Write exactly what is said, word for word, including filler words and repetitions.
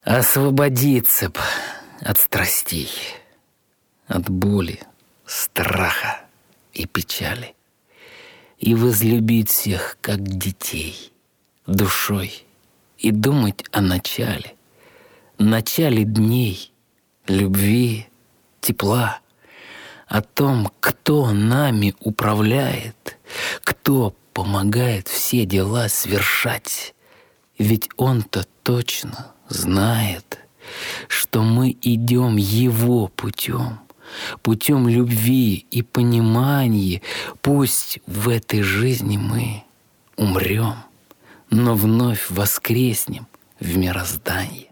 Освободиться б от страстей, от боли, страха и печали, и возлюбить всех, как детей, душой, и думать о начале, начале дней, любви, тепла, о том, кто нами управляет, кто помогает все дела свершать. Ведь он-то точно знает, что мы идем его путем, путем любви и понимания. Пусть в этой жизни мы умрем, но вновь воскреснем в мироздании.